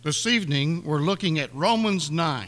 This evening, we're looking at Romans 9.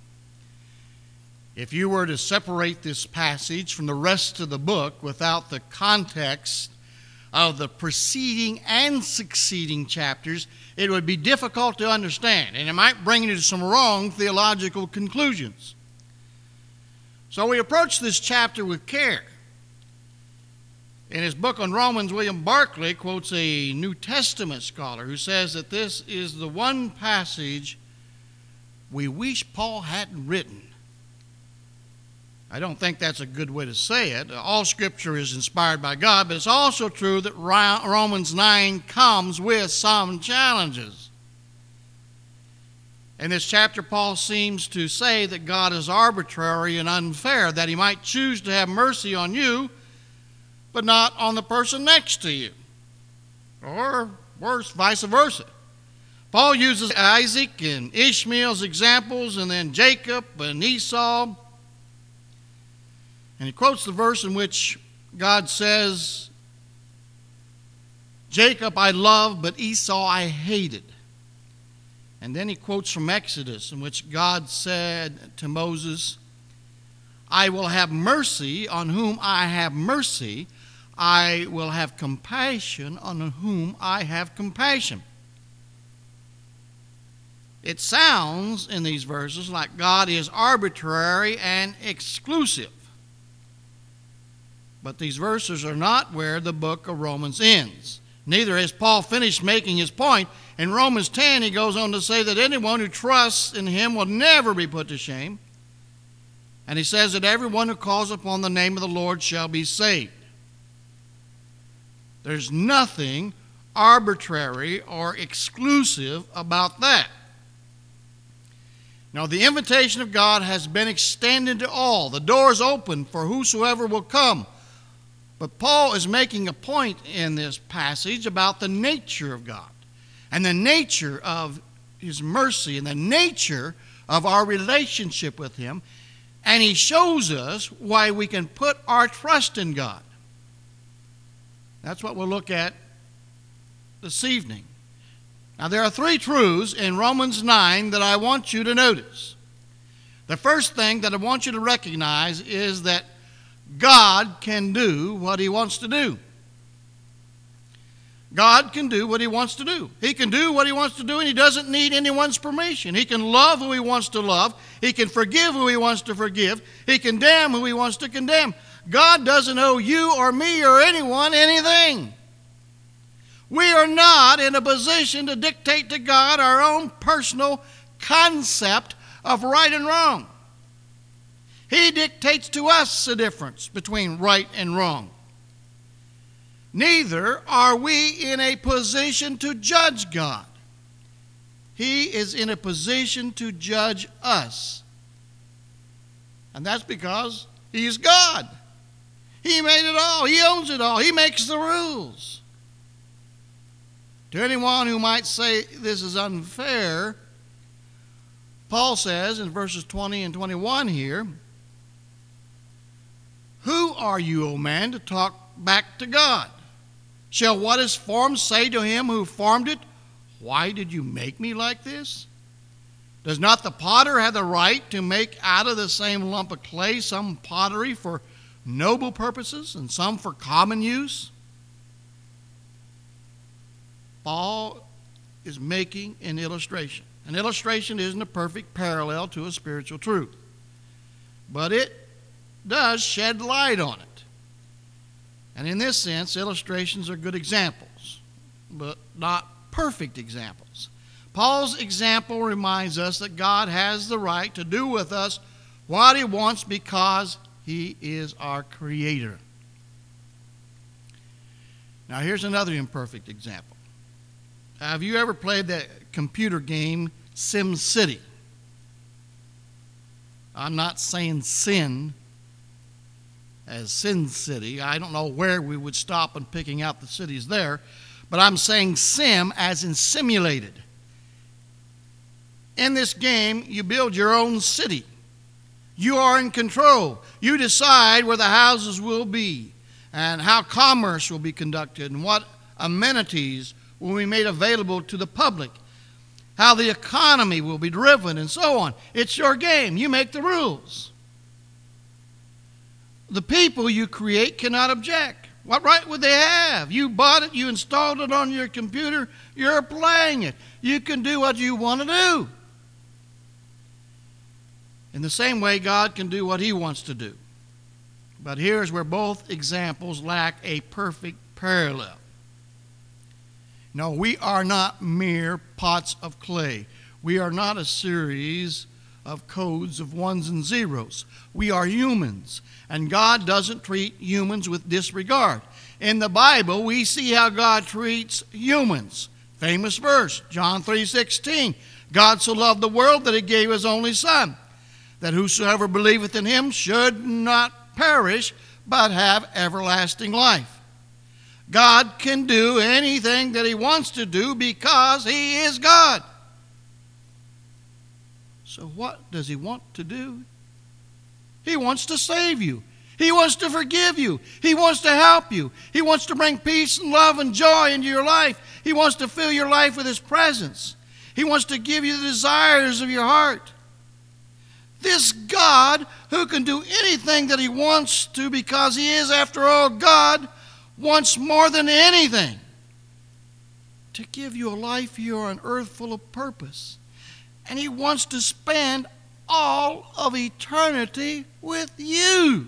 If you were to separate this passage from the rest of the book without the context of the preceding and succeeding chapters, it would be difficult to understand, and it might bring you to some wrong theological conclusions. So we approach this chapter with care. In his book on Romans, William Barclay quotes a New Testament scholar who says that this is the one passage we wish Paul hadn't written. I don't think that's a good way to say it. All Scripture is inspired by God, but it's also true that Romans 9 comes with some challenges. In this chapter, Paul seems to say that God is arbitrary and unfair, that he might choose to have mercy on you, but not on the person next to you. Or worse, vice versa. Paul uses Isaac and Ishmael as examples, and then Jacob and Esau. And he quotes the verse in which God says, Jacob I loved, but Esau I hated. And then he quotes from Exodus, in which God said to Moses, I will have mercy on whom I have mercy. I will have compassion on whom I have compassion. It sounds in these verses like God is arbitrary and exclusive. But these verses are not where the book of Romans ends. Neither has Paul finished making his point. In Romans 10, he goes on to say that anyone who trusts in him will never be put to shame. And he says that everyone who calls upon the name of the Lord shall be saved. There's nothing arbitrary or exclusive about that. Now, the invitation of God has been extended to all. The door is open for whosoever will come. But Paul is making a point in this passage about the nature of God and the nature of his mercy and the nature of our relationship with him. And he shows us why we can put our trust in God. That's what we'll look at this evening. Now, there are three truths in Romans 9 that I want you to notice. The first thing that I want you to recognize is that God can do what he wants to do. God can do what he wants to do. He can do what he wants to do, and he doesn't need anyone's permission. He can love who he wants to love. He can forgive who he wants to forgive. He can condemn who he wants to condemn. God doesn't owe you or me or anyone anything. We are not in a position to dictate to God our own personal concept of right and wrong. He dictates to us the difference between right and wrong. Neither are we in a position to judge God. He is in a position to judge us. And that's because he is God. He made it all. He owns it all. He makes the rules. To anyone who might say this is unfair, Paul says in verses 20 and 21 here, who are you, O man, to talk back to God? Shall what is formed say to him who formed it, why did you make me like this? Does not the potter have the right to make out of the same lump of clay some pottery for noble purposes and some for common use? Paul is making an illustration. An illustration isn't a perfect parallel to a spiritual truth, but it does shed light on it. And in this sense, illustrations are good examples, but not perfect examples. Paul's example reminds us that God has the right to do with us what he wants because he is our creator. Now, here's another imperfect example. Have you ever played that computer game SimCity? I'm not saying sin as Sin City. I don't know where we would stop in picking out the cities there, but I'm saying sim as in simulated. In this game, you build your own city. You are in control. You decide where the houses will be and how commerce will be conducted and what amenities will be made available to the public. how the economy will be driven, and so on. It's your game. You make the rules. The people you create cannot object. What right would they have? You bought it, you installed it on your computer, you're playing it. You can do what you want to do. In the same way, God can do what He wants to do. But here's where both examples lack a perfect parallel. No, we are not mere pots of clay. We are not a series of codes of ones and zeros. We are humans, and God doesn't treat humans with disregard. In the Bible, we see how God treats humans. Famous verse, John 3:16. God so loved the world that He gave His only Son, that whosoever believeth in Him should not perish, but have everlasting life. God can do anything that He wants to do because He is God. So what does He want to do? He wants to save you. He wants to forgive you. He wants to help you. He wants to bring peace and love and joy into your life. He wants to fill your life with His presence. He wants to give you the desires of your heart. This God, who can do anything that He wants to because He is, after all, God, wants more than anything to give you a life here on earth full of purpose. And He wants to spend all of eternity with you.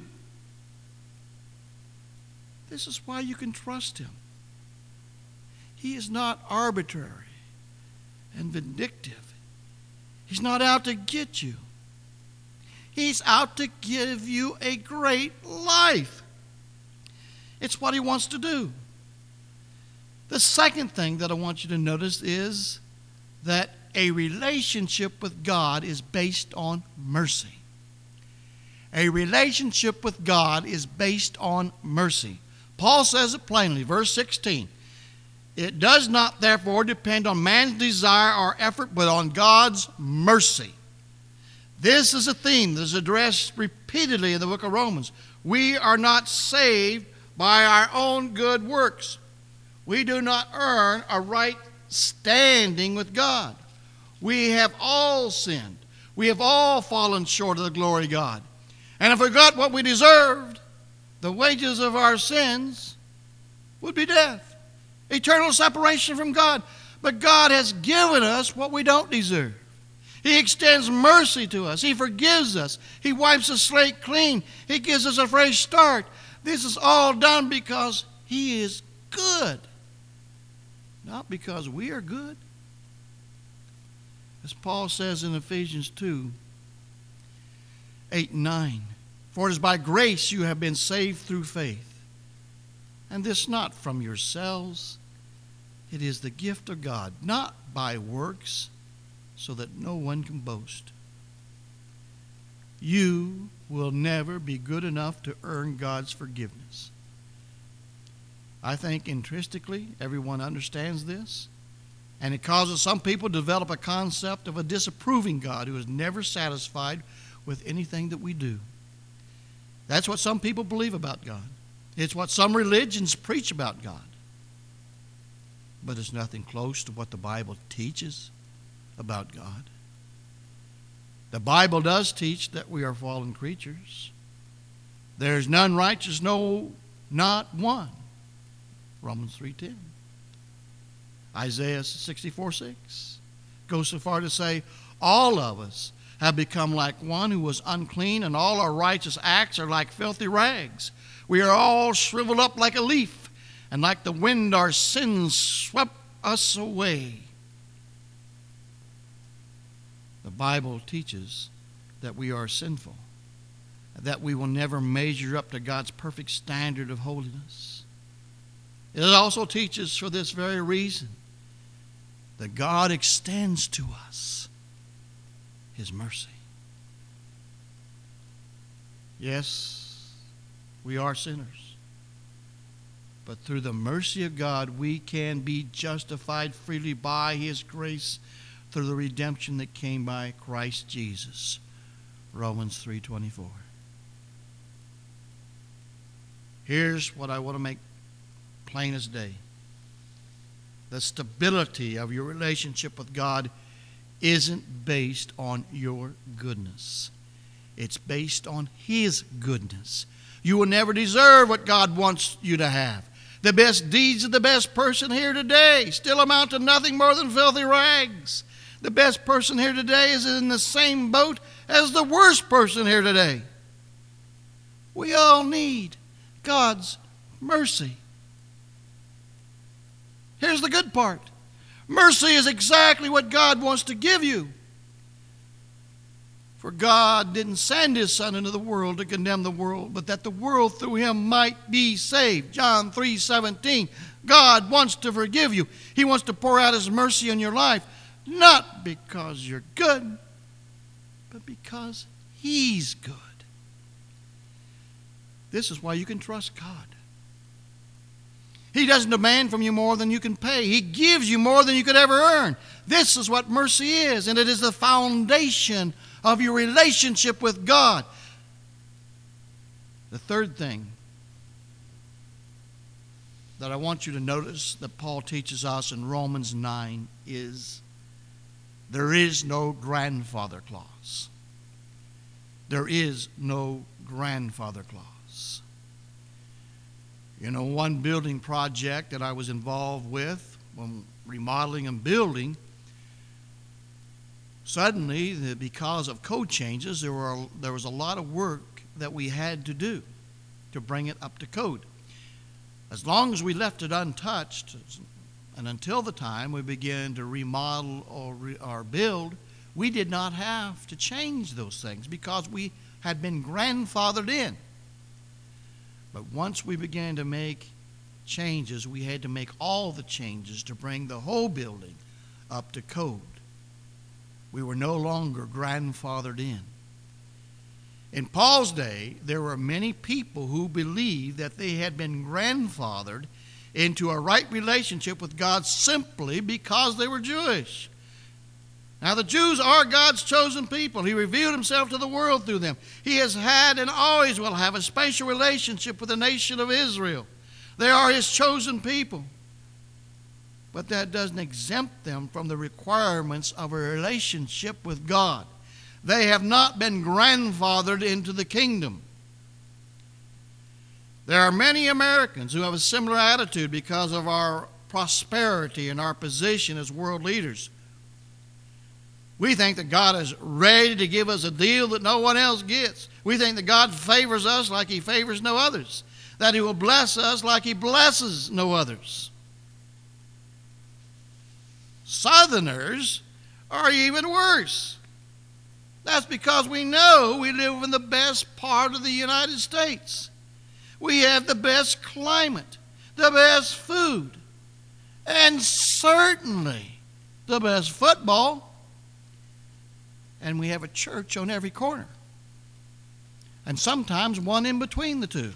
This is why you can trust Him. He is not arbitrary and vindictive. He's not out to get you. He's out to give you a great life. It's what He wants to do. The second thing that I want you to notice is that a relationship with God is based on mercy. A relationship with God is based on mercy. Paul says it plainly, verse 16. It does not therefore depend on man's desire or effort, but on God's mercy. This is a theme that is addressed repeatedly in the book of Romans. We are not saved by our own good works. We do not earn a right standing with God. We have all sinned. We have all fallen short of the glory of God. And if we got what we deserved, the wages of our sins would be death, eternal separation from God. But God has given us what we don't deserve. He extends mercy to us. He forgives us. He wipes the slate clean. He gives us a fresh start. This is all done because He is good, not because we are good. As Paul says in Ephesians 2, 8 and 9, for it is by grace you have been saved through faith, and this not from yourselves. It is the gift of God, not by works, so that no one can boast. You will never be good enough to earn God's forgiveness. I think intrinsically everyone understands this, and it causes some people to develop a concept of a disapproving God who is never satisfied with anything that we do. That's what some people believe about God. It's what some religions preach about God. But it's nothing close to what the Bible teaches about God. The Bible does teach that we are fallen creatures. There's none righteous, no, not one. Romans 3:10. Isaiah 64:6 goes so far to say, all of us have become like one who was unclean, and all our righteous acts are like filthy rags. We are all shriveled up like a leaf, and like the wind our sins swept us away. The Bible teaches that we are sinful, that we will never measure up to God's perfect standard of holiness. It also teaches, for this very reason, that God extends to us His mercy. Yes, we are sinners, but through the mercy of God, we can be justified freely by His grace through the redemption that came by Christ Jesus. Romans 3:24. Here's what I want to make plain as day. The stability of your relationship with God isn't based on your goodness. It's based on His goodness. You will never deserve what God wants you to have. The best deeds of the best person here today still amount to nothing more than filthy rags. The best person here today is in the same boat as the worst person here today. We all need God's mercy. Here's the good part. Mercy is exactly what God wants to give you. For God didn't send His Son into the world to condemn the world, but that the world through Him might be saved. John 3:17. God wants to forgive you. He wants to pour out His mercy in your life, not because you're good, but because He's good. This is why you can trust God. He doesn't demand from you more than you can pay. He gives you more than you could ever earn. This is what mercy is, and it is the foundation of your relationship with God. The third thing that I want you to notice that Paul teaches us in Romans 9 is there is no grandfather clause. There is no grandfather clause. You know, one building project that I was involved with when remodeling and building, suddenly, because of code changes, there was a lot of work that we had to do to bring it up to code. As long as we left it untouched, and until the time we began to remodel or build, we did not have to change those things because we had been grandfathered in. But once we began to make changes, we had to make all the changes to bring the whole building up to code. We were no longer grandfathered in. In Paul's day, there were many people who believed that they had been grandfathered into a right relationship with God simply because they were Jewish. Now, the Jews are God's chosen people. He revealed Himself to the world through them. He has had and always will have a special relationship with the nation of Israel. They are His chosen people. But that doesn't exempt them from the requirements of a relationship with God. They have not been grandfathered into the kingdom. There are many Americans who have a similar attitude because of our prosperity and our position as world leaders. We think that God is ready to give us a deal that no one else gets. We think that God favors us like He favors no others, that He will bless us like He blesses no others. Southerners are even worse. That's because we know we live in the best part of the United States. We have the best climate, the best food, and certainly the best football. And we have a church on every corner. And sometimes one in between the two.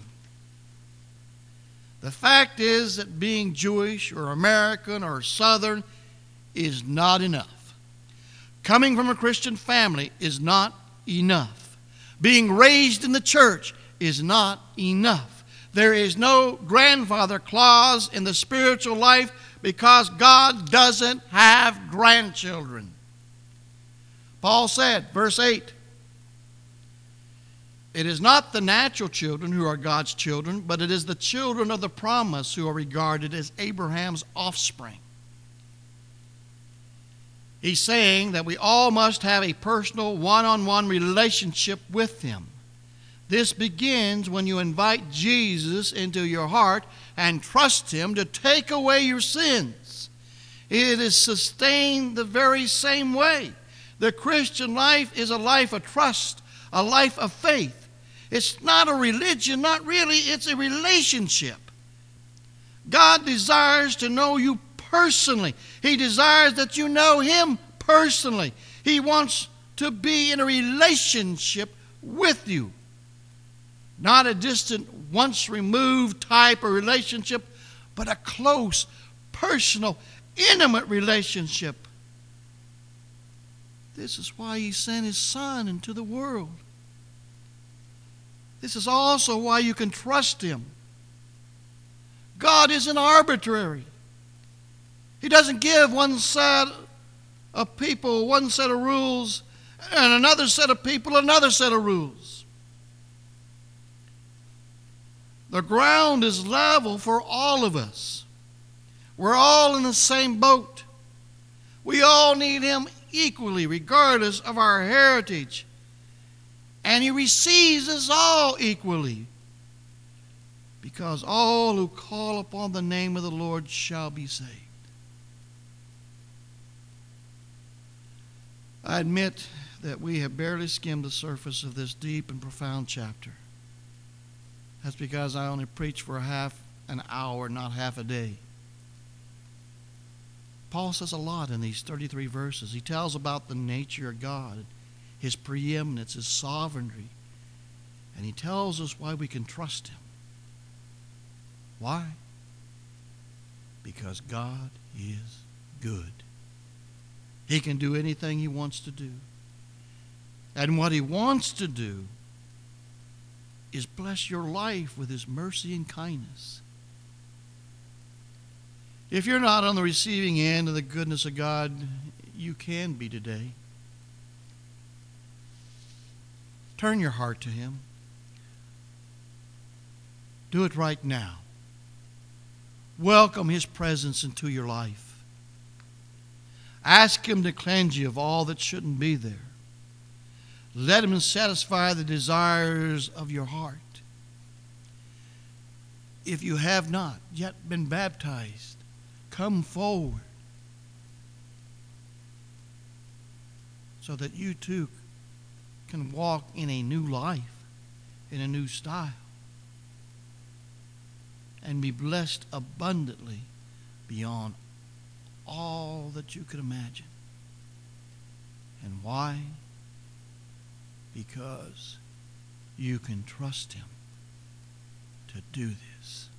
The fact is that being Jewish or American or Southern is not enough. Coming from a Christian family is not enough. Being raised in the church is not enough. There is no grandfather clause in the spiritual life because God doesn't have grandchildren. Paul said, verse 8, it is not the natural children who are God's children, but it is the children of the promise who are regarded as Abraham's offspring. He's saying that we all must have a personal one-on-one relationship with Him. This begins when you invite Jesus into your heart and trust Him to take away your sins. It is sustained the very same way. The Christian life is a life of trust, a life of faith. It's not a religion, not really, it's a relationship. God desires to know you personally. He desires that you know Him personally. He wants to be in a relationship with you. Not a distant, once removed type of relationship, but a close, personal, intimate relationship. This is why He sent His Son into the world. This is also why you can trust Him. God isn't arbitrary. He doesn't give one side of people one set of rules, and another set of people another set of rules. The ground is level for all of us. We're all in the same boat. We all need Him equally, regardless of our heritage. And He receives us all equally, because all who call upon the name of the Lord shall be saved. I admit that we have barely skimmed the surface of this deep and profound chapter. That's because I only preach for half an hour, not half a day. Paul says a lot in these 33 verses. He tells about the nature of God, His preeminence, His sovereignty, and he tells us why we can trust Him. Why? Because God is good. He can do anything He wants to do. And what He wants to do is bless your life with His mercy and kindness. If you're not on the receiving end of the goodness of God, you can be today. Turn your heart to Him. Do it right now. Welcome His presence into your life. Ask Him to cleanse you of all that shouldn't be there. Let Him satisfy the desires of your heart. If you have not yet been baptized, come forward so that you too can walk in a new life, in a new style, and be blessed abundantly beyond all that you could imagine. And why? Because you can trust Him to do this.